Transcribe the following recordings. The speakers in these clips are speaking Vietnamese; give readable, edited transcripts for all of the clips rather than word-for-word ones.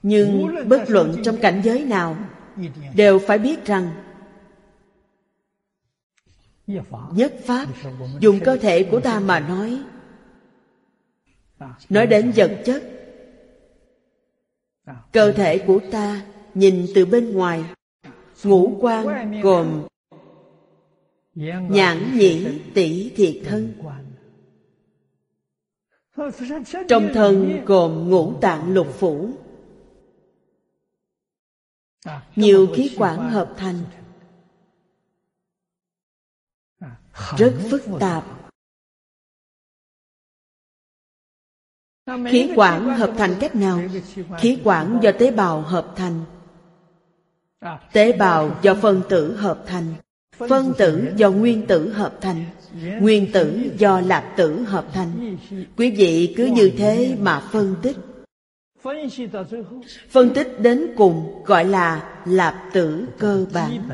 Nhưng bất luận trong cảnh giới nào, đều phải biết rằng nhất pháp, dùng cơ thể của ta mà nói đến vật chất. Cơ thể của ta nhìn từ bên ngoài, ngũ quan gồm nhãn nhĩ tỷ thiệt thân. Trong thân gồm ngũ tạng lục phủ, nhiều khí quản hợp thành, rất phức tạp. Khí quản hợp thành cách nào? Khí quản do tế bào hợp thành, tế bào do phân tử hợp thành, phân tử do nguyên tử hợp thành, nguyên tử do lạp tử hợp thành. Quý vị cứ như thế mà phân tích. Phân tích đến cùng gọi là lạp tử cơ bản.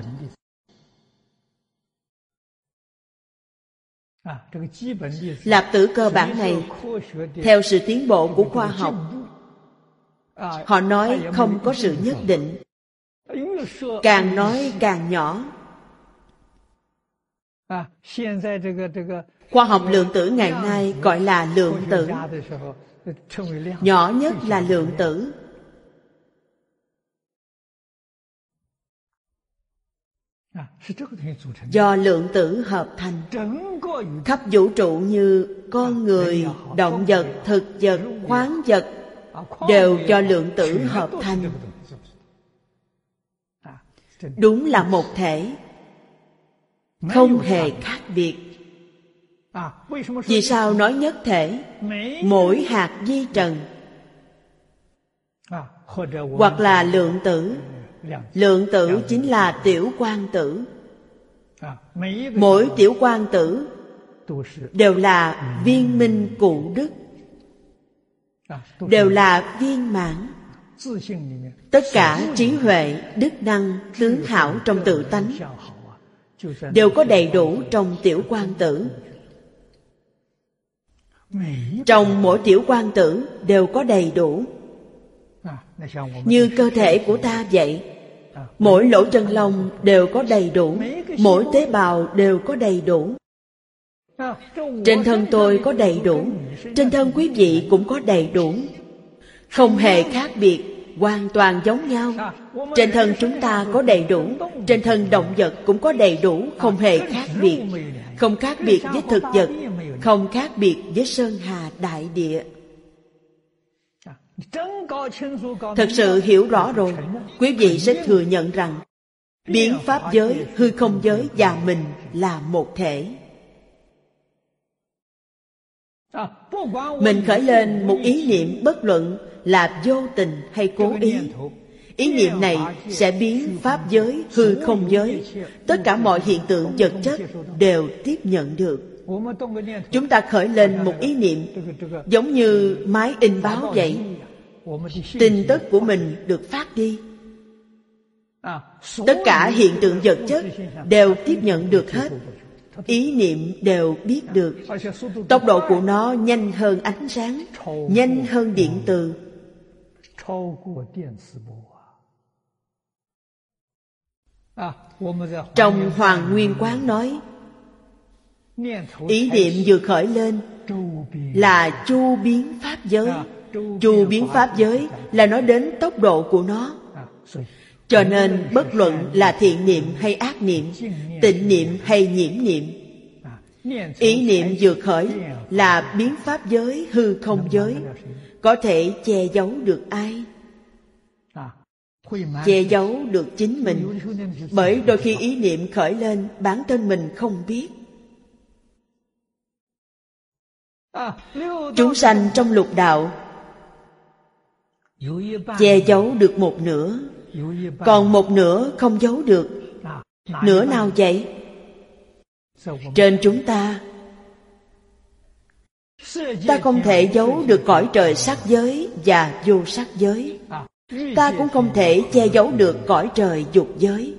Lạp tử cơ bản này, theo sự tiến bộ của khoa học, họ nói không có sự nhất định, càng nói càng nhỏ. Khoa học lượng tử ngày nay gọi là lượng tử, nhỏ nhất là lượng tử. Do lượng tử hợp thành. Khắp vũ trụ như con người, động vật, thực vật, khoáng vật đều do lượng tử hợp thành. Đúng là một thể, không hề khác biệt. Vì sao nói nhất thể? Mỗi hạt vi trần, hoặc là lượng tử. Lượng tử chính là tiểu quang tử. Mỗi tiểu quang tử đều là viên minh cụ đức, đều là viên mãn. Tất cả trí huệ, đức năng, tướng hảo trong tự tánh đều có đầy đủ trong tiểu quang tử. Trong mỗi tiểu quang tử đều có đầy đủ. Như cơ thể của ta vậy, mỗi lỗ chân lông đều có đầy đủ, mỗi tế bào đều có đầy đủ. Trên thân tôi có đầy đủ, trên thân quý vị cũng có đầy đủ, không hề khác biệt, hoàn toàn giống nhau. Trên thân chúng ta có đầy đủ, trên thân động vật cũng có đầy đủ, không hề khác biệt. Không khác biệt với thực vật, không khác biệt với sơn hà đại địa. Thật sự hiểu rõ rồi, quý vị sẽ thừa nhận rằng biến pháp giới, hư không giới và mình là một thể. Mình khởi lên một ý niệm, bất luận là vô tình hay cố ý, ý niệm này sẽ biến pháp giới, hư không giới, tất cả mọi hiện tượng vật chất đều tiếp nhận được. Chúng ta khởi lên một ý niệm, giống như máy in báo vậy, tin tức của mình được phát đi. Tất cả hiện tượng vật chất đều tiếp nhận được hết, ý niệm đều biết được. Tốc độ của nó nhanh hơn ánh sáng, nhanh hơn điện từ. Trong Hoàng Nguyên Quán nói, ý niệm vừa khởi lên là chu biến pháp giới. Chu biến pháp giới là nói đến tốc độ của nó. Cho nên bất luận là thiện niệm hay ác niệm, tịnh niệm hay nhiễm niệm, ý niệm vừa khởi là biến pháp giới, hư không giới. Có thể che giấu được ai? Che giấu được chính mình. Bởi đôi khi ý niệm khởi lên, bản thân mình không biết. Chúng sanh trong lục đạo che giấu được một nửa, còn một nửa không giấu được. Nửa nào vậy? Trên chúng ta không thể giấu được cõi trời sắc giới và vô sắc giới. Ta cũng không thể che giấu được cõi trời dục giới.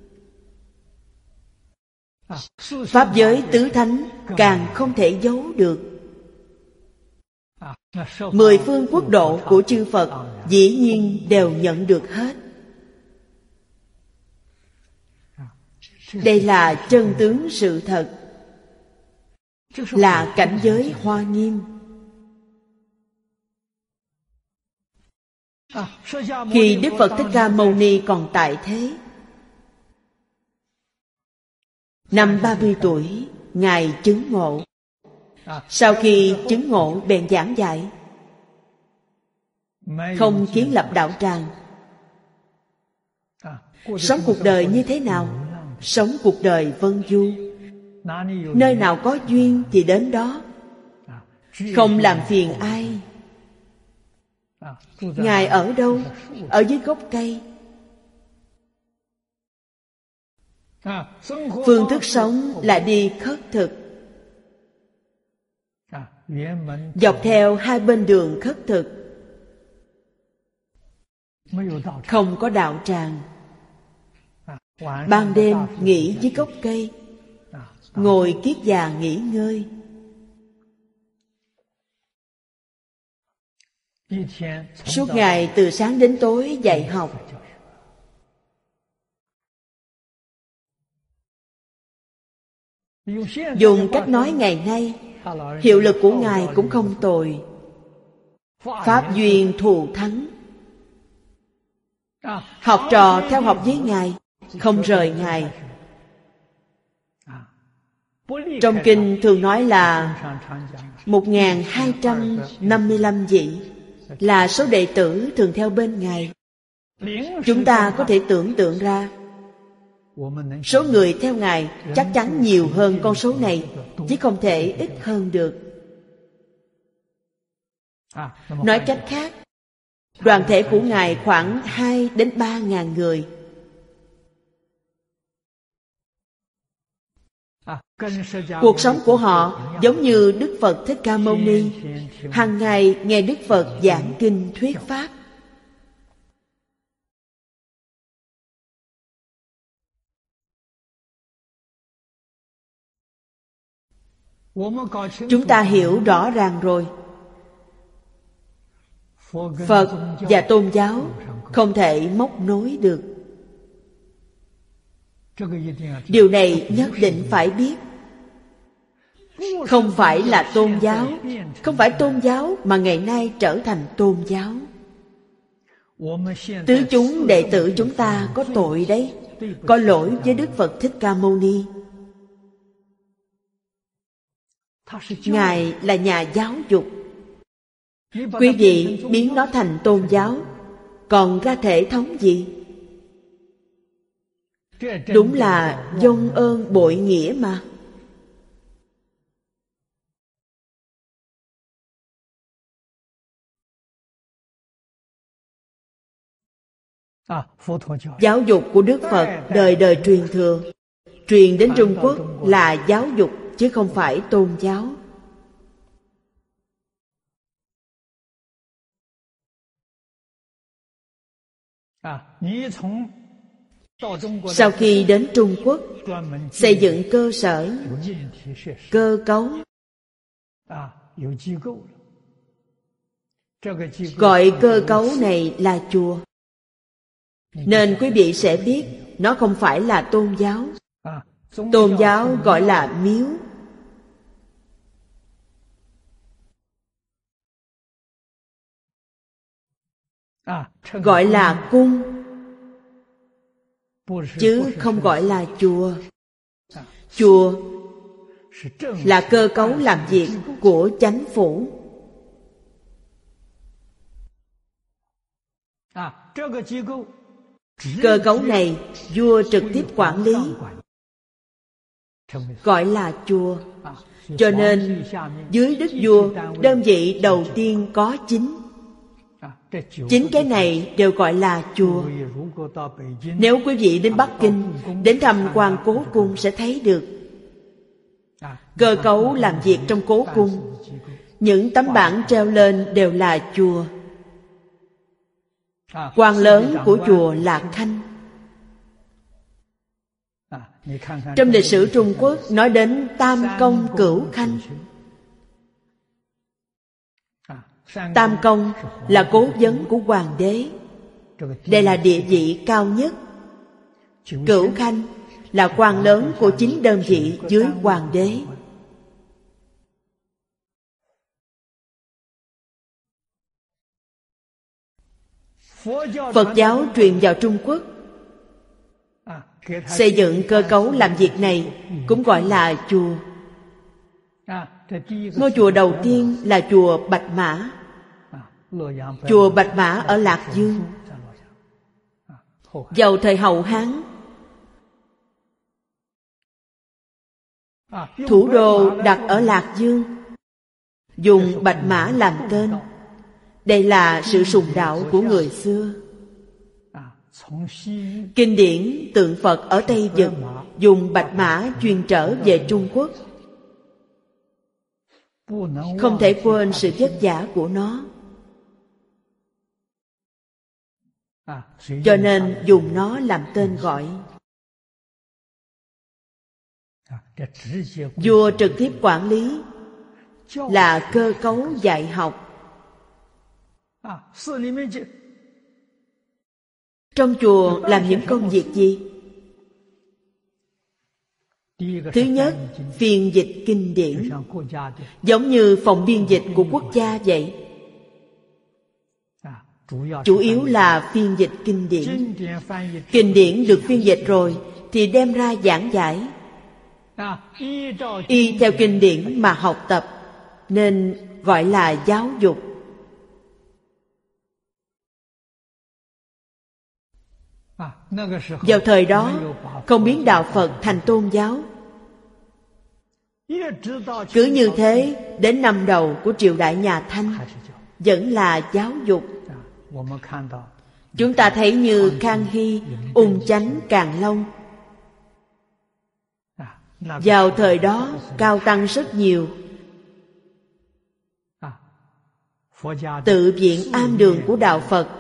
Pháp giới tứ thánh càng không thể giấu được. 10 phương quốc độ của chư Phật dĩ nhiên đều nhận được hết. Đây là chân tướng sự thật, là cảnh giới Hoa Nghiêm. Khi Đức Phật Thích Ca Mâu Ni còn tại thế, năm 30 tuổi, Ngài chứng ngộ. Sau khi chứng ngộ bèn giảng dạy, không kiến lập đạo tràng. Sống cuộc đời như thế nào? Sống cuộc đời vân du. Nơi nào có duyên thì đến đó, không làm phiền ai. Ngài ở đâu? Ở dưới gốc cây. Phương thức sống là đi khất thực, dọc theo hai bên đường khất thực. Không có đạo tràng. Ban đêm nghỉ dưới gốc cây, ngồi kiết già nghỉ ngơi. Suốt ngày từ sáng đến tối dạy học. Dùng cách nói ngày nay, hiệu lực của Ngài cũng không tồi. Pháp duyên thù thắng. Học trò theo học với Ngài, không rời Ngài. Trong kinh thường nói là 1255 vị là số đệ tử thường theo bên Ngài. Chúng ta có thể tưởng tượng ra, số người theo Ngài chắc chắn nhiều hơn con số này, chứ không thể ít hơn được. Nói cách khác, đoàn thể của Ngài khoảng 2 đến 3 ngàn người. Cuộc sống của họ giống như Đức Phật Thích Ca Mâu Ni, hàng ngày nghe Đức Phật giảng kinh thuyết pháp. Chúng ta hiểu rõ ràng rồi, Phật và tôn giáo không thể móc nối được. Điều này nhất định phải biết. Không phải là tôn giáo, không phải tôn giáo mà ngày nay trở thành tôn giáo. Tứ chúng đệ tử chúng ta có tội đấy, có lỗi với Đức Phật Thích Ca Mâu Ni. Ngài là nhà giáo dục. Quý vị biến nó thành tôn giáo, còn ra thể thống gì? Đúng là vong ơn bội nghĩa mà. Giáo dục của Đức Phật đời đời truyền thừa, truyền đến Trung Quốc là giáo dục chứ không phải tôn giáo. Sau khi đến Trung Quốc, xây dựng cơ sở, cơ cấu, gọi cơ cấu này là chùa. Nên quý vị sẽ biết nó không phải là tôn giáo. Tôn giáo gọi là miếu. Gọi là cung, chứ không gọi là chùa. Chùa là cơ cấu làm việc của chánh phủ. Cơ cấu này vua trực tiếp quản lý, gọi là chùa. Cho nên dưới đức vua, đơn vị đầu tiên có 9. 9 cái này đều gọi là chùa. Nếu quý vị đến Bắc Kinh, đến thăm Hoàng Cố Cung sẽ thấy được cơ cấu làm việc trong cố cung. Những tấm bảng treo lên đều là chùa. Quan lớn của chùa là Khanh. Trong lịch sử Trung Quốc nói đến Tam Công Cửu Khanh. Tam công là cố vấn của hoàng đế. Đây là địa vị cao nhất. Cửu khanh là quan lớn của 9 đơn vị dưới hoàng đế. Phật giáo truyền vào Trung Quốc, xây dựng cơ cấu làm việc này cũng gọi là chùa. Ngôi chùa đầu tiên là chùa Bạch Mã. Chùa Bạch Mã ở Lạc Dương. Vào thời Hậu Hán, thủ đô đặt ở Lạc Dương, dùng Bạch Mã làm tên. Đây là sự sùng đạo của người xưa. Kinh điển tượng Phật ở Tây Vực dùng Bạch Mã truyền trở về Trung Quốc. Không thể quên sự vất vả của nó, cho nên dùng nó làm tên gọi. Vua trực tiếp quản lý là cơ cấu dạy học. Trong chùa làm những công việc gì? Thứ nhất, phiên dịch kinh điển, giống như phòng biên dịch của quốc gia vậy. Chủ yếu là phiên dịch kinh điển. Kinh điển được phiên dịch rồi thì đem ra giảng giải. Y theo kinh điển mà học tập, nên gọi là giáo dục. Vào thời đó, không biến đạo Phật thành tôn giáo. Cứ như thế, đến năm đầu của triều đại nhà Thanh, vẫn là giáo dục. Chúng ta thấy như Khang Hy, Ung Chánh, Càn Long. Vào thời đó, cao tăng rất nhiều. Tự viện am đường của đạo Phật,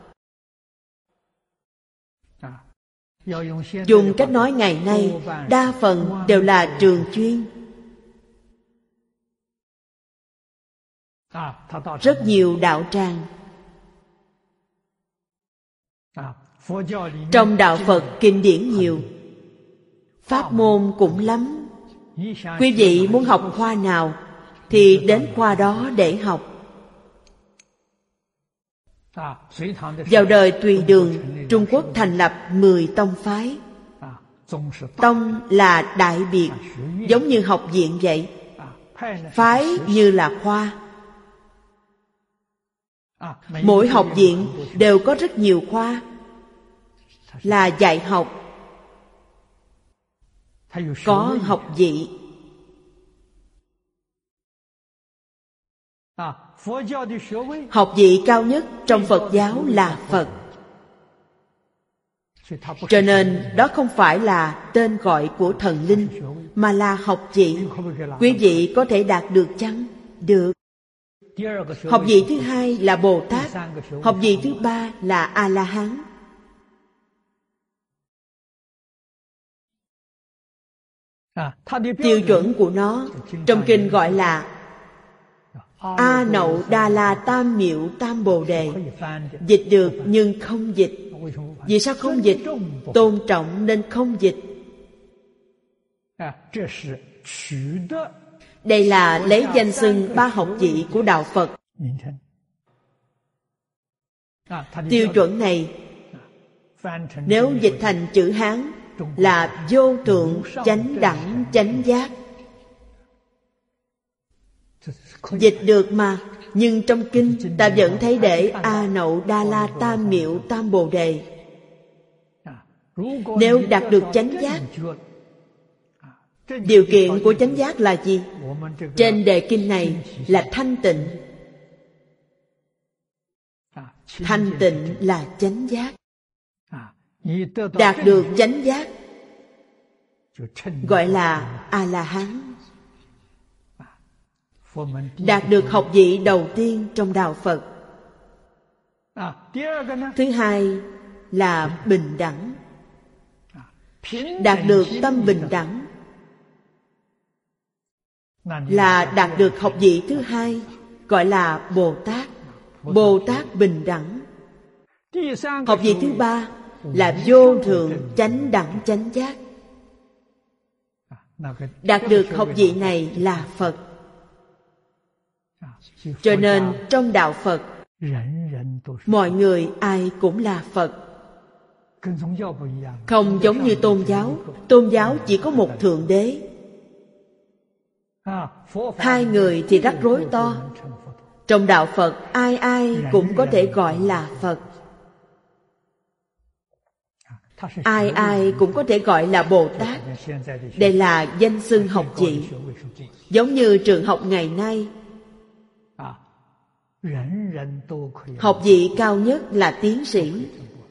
dùng cách nói ngày nay, đa phần đều là trường chuyên. Rất nhiều đạo tràng. Trong đạo Phật kinh điển nhiều, pháp môn cũng lắm. Quý vị muốn học khoa nào thì đến khoa đó để học. Vào đời Tùy Đường, Trung Quốc thành lập 10 tông phái. Tông là đại biệt, giống như học viện vậy. Phái như là khoa. Mỗi học viện đều có rất nhiều khoa, là dạy học. Có học vị. Học vị cao nhất trong Phật giáo là Phật. Cho nên đó không phải là tên gọi của thần linh, mà là học vị. Quý vị có thể đạt được chăng? Được. Học vị thứ hai là Bồ Tát. Học vị thứ ba là A-la-hán. Tiêu chuẩn của nó trong kinh gọi là A Nậu Đa La Tam Miệu Tam Bồ Đề. Dịch được nhưng không dịch. Vì sao không dịch? Tôn trọng nên không dịch. Đây là lấy danh xưng 3 học vị của đạo Phật. Tiêu chuẩn này nếu dịch thành chữ Hán là vô thượng chánh đẳng chánh giác. Dịch được mà, nhưng trong kinh ta vẫn thấy để A Nậu Đa La Tam Miệu Tam Bồ Đề. Nếu đạt được chánh giác, điều kiện của chánh giác là gì? Trên đề kinh này là thanh tịnh. Thanh tịnh là chánh giác. Đạt được chánh giác gọi là A-la-hán. Đạt được học vị đầu tiên trong đạo Phật. Thứ hai là bình đẳng. Đạt được tâm bình đẳng là đạt được học vị thứ hai, gọi là Bồ Tát. Bồ Tát bình đẳng. Học vị thứ ba là vô thượng chánh đẳng chánh giác. Đạt được học vị này là Phật. Cho nên trong đạo Phật, mọi người ai cũng là Phật. Không giống như tôn giáo. Tôn giáo chỉ có một Thượng Đế. Hai người thì rắc rối to. Trong đạo Phật, ai ai cũng có thể gọi là Phật. Ai ai cũng có thể gọi là Bồ Tát. Đây là danh xưng học vị. Giống như trường học ngày nay, học vị cao nhất là tiến sĩ.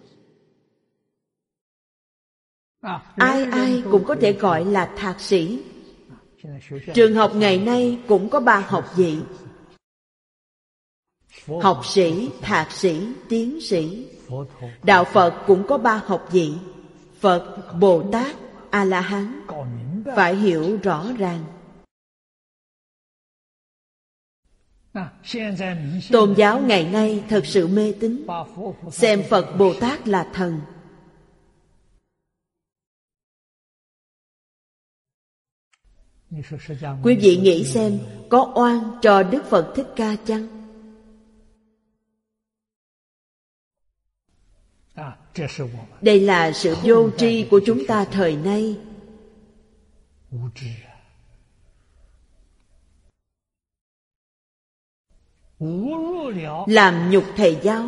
Ai ai cũng có thể gọi là thạc sĩ. Trường học ngày nay cũng có 3 học vị: học sĩ, thạc sĩ, tiến sĩ. Đạo Phật cũng có 3 học vị: Phật, Bồ Tát, A-la-hán. Phải hiểu rõ ràng. Tôn giáo ngày nay thật sự mê tín, xem Phật Bồ Tát là thần. Quý vị nghĩ xem, có oan cho Đức Phật Thích Ca chăng? Đây là sự vô tri của chúng ta thời nay. Làm nhục thầy giáo,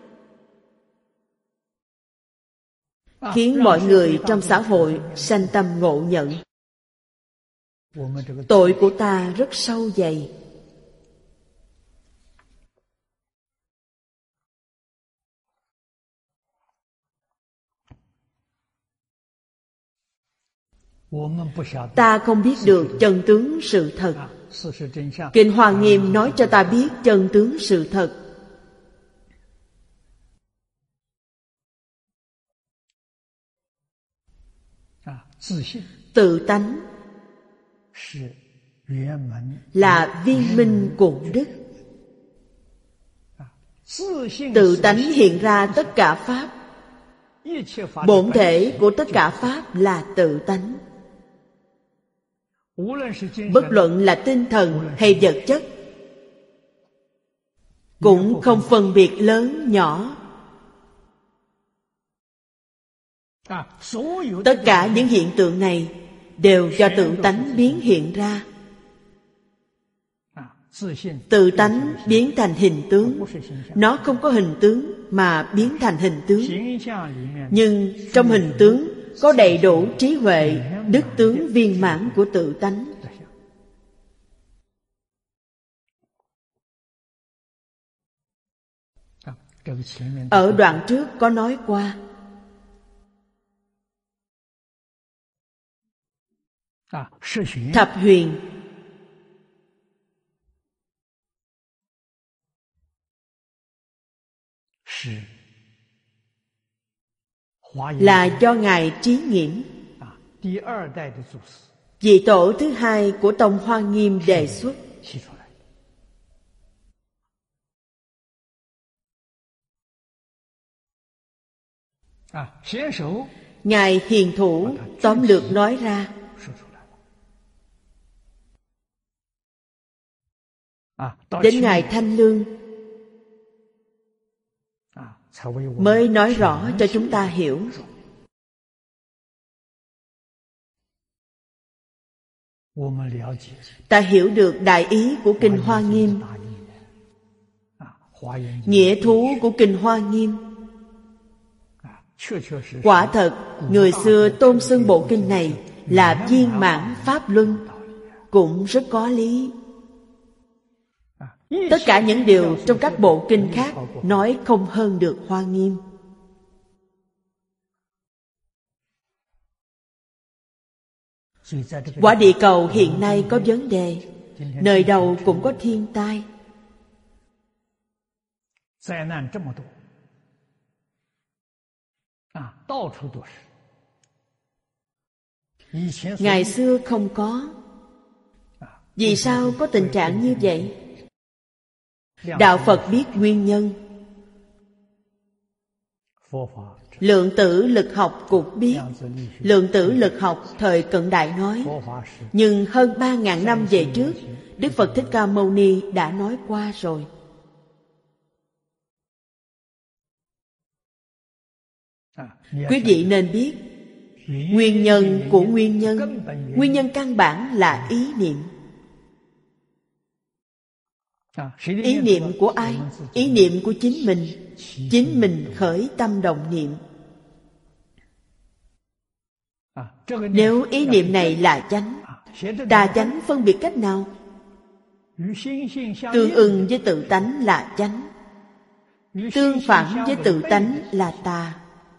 khiến mọi người trong xã hội sanh tâm ngộ nhận. Tội của ta rất sâu dày. Ta không biết được chân tướng sự thật. Kinh Hoa Nghiêm nói cho ta biết chân tướng sự thật. Tự tánh là viên minh của đức. Tự tánh hiện ra tất cả pháp. Bổn thể của tất cả pháp là tự tánh. Bất luận là tinh thần hay vật chất, cũng không phân biệt lớn nhỏ. Tất cả những hiện tượng này đều do tự tánh biến hiện ra. Tự tánh biến thành hình tướng. Nó không có hình tướng mà biến thành hình tướng. Nhưng trong hình tướng có đầy đủ trí huệ, đức tướng viên mãn của tự tánh. Ở đoạn trước có nói qua. Thập huyền là do Ngài Trí Nghiễm, vị tổ thứ hai của Tông Hoa Nghiêm đề xuất. Ngài Hiền Thủ tóm lược nói ra. Đến Ngài Thanh Lương mới nói rõ cho chúng ta hiểu. Ta hiểu được đại ý của Kinh Hoa Nghiêm, nghĩa thú của Kinh Hoa Nghiêm. Quả thật, người xưa tôn xưng bộ kinh này là viên mãn pháp luân, cũng rất có lý. Tất cả những điều trong các bộ kinh khác nói không hơn được Hoa Nghiêm. Quả địa cầu hiện nay có vấn đề, nơi đâu cũng có thiên tai. Ngày xưa không có. Vì sao có tình trạng như vậy? Đạo Phật biết nguyên nhân. Lượng tử lực học cũng biết. Lượng tử lực học thời cận đại nói, nhưng hơn 3.000 năm về trước, Đức Phật Thích Ca Mâu Ni đã nói qua rồi. Quý vị nên biết, nguyên nhân của nguyên nhân, nguyên nhân căn bản là ý niệm. Ý niệm của ai? Ý niệm của chính mình. Chính mình khởi tâm động niệm. Nếu ý niệm này là chánh, tà chánh phân biệt cách nào? Tương ưng với tự tánh là chánh, tương phản với tự tánh là tà.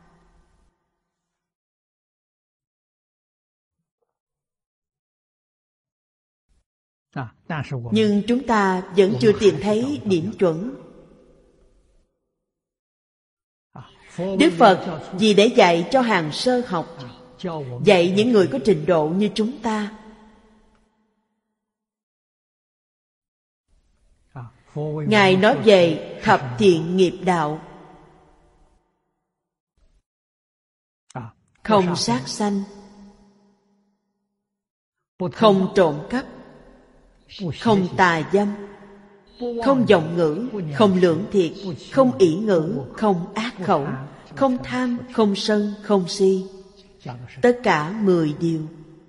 Nhưng chúng ta vẫn chưa tìm thấy điểm chuẩn. Đức Phật vì để dạy cho hàng sơ học, dạy những người có trình độ như chúng ta. Ngài nói về thập thiện nghiệp đạo: không sát sanh, không trộm cắp, không tà dâm, không vọng ngữ, không lưỡng thiệt, không ỷ ngữ, không ác khẩu, không tham, không sân, không si. Tất cả 10 điều.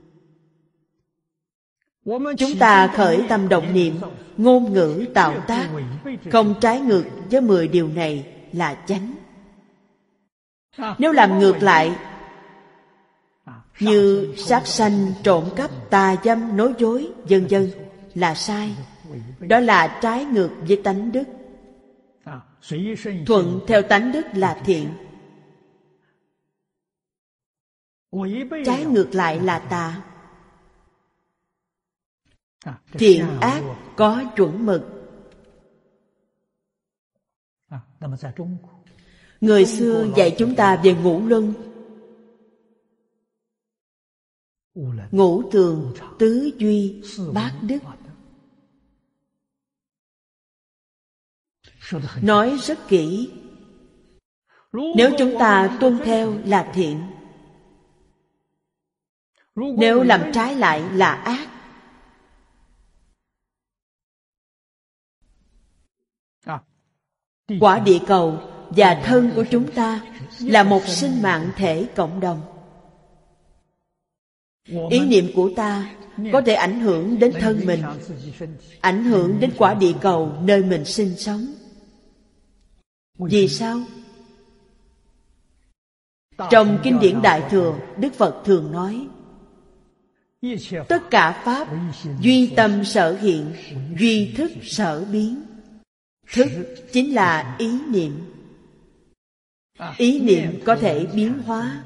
Chúng ta khởi tâm động niệm, ngôn ngữ tạo tác, không trái ngược với 10 điều này là chánh. Nếu làm ngược lại, như sát sanh, trộm cắp, tà dâm, nói dối, vân vân, là sai. Đó là trái ngược với tánh đức. Thuận theo tánh đức là thiện, trái ngược lại là tà. Thiện ác có chuẩn mực. Người xưa dạy chúng ta về ngũ luân: ngũ thường, tứ duy, bát đức. Nói rất kỹ. Nếu chúng ta tuân theo là thiện, nếu làm trái lại là ác. Quả địa cầu và thân của chúng ta là một sinh mạng thể cộng đồng. Ý niệm của ta có thể ảnh hưởng đến thân mình, ảnh hưởng đến quả địa cầu nơi mình sinh sống. Vì sao? Trong kinh điển Đại Thừa, Đức Phật thường nói: tất cả pháp duy tâm sở hiện, duy thức sở biến. Thức chính là ý niệm. Ý niệm có thể biến hóa.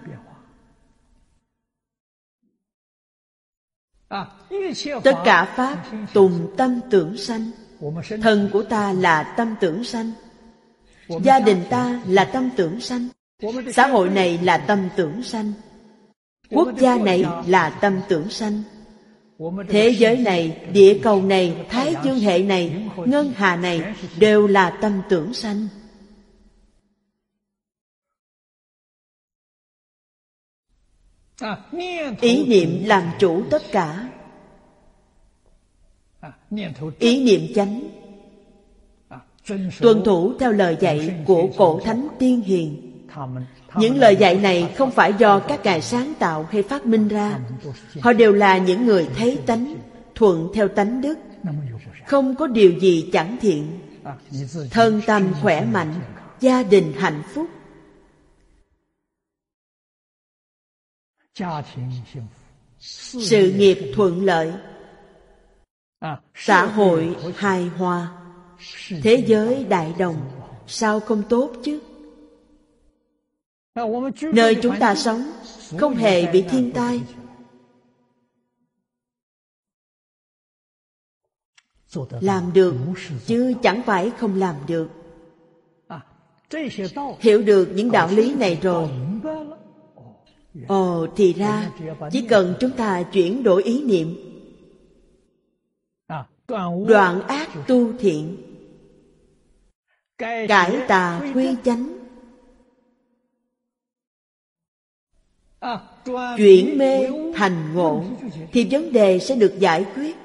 Tất cả pháp tùng tâm tưởng sanh. Thân của ta là tâm tưởng sanh, gia đình ta là tâm tưởng sanh, xã hội này là tâm tưởng sanh, quốc gia này là tâm tưởng sanh, thế giới này, địa cầu này, thái dương hệ này, ngân hà này đều là tâm tưởng sanh. Ý niệm làm chủ tất cả. Ý niệm chánh, tuân thủ theo lời dạy của cổ thánh tiên hiền. Những lời dạy này không phải do các ngài sáng tạo hay phát minh ra. Họ đều là những người thấy tánh, thuận theo tánh đức, không có điều gì chẳng thiện. Thân tâm khỏe mạnh, gia đình hạnh phúc, sự nghiệp thuận lợi, xã hội hài hòa, thế giới đại đồng, sao không tốt chứ? Nơi chúng ta sống không hề bị thiên tai. Làm được chứ chẳng phải không làm được. Hiểu được những đạo lý này rồi, thì ra chỉ cần chúng ta chuyển đổi ý niệm, đoạn ác tu thiện, cải tà quy chánh, chuyển mê thành ngộ, thì vấn đề sẽ được giải quyết.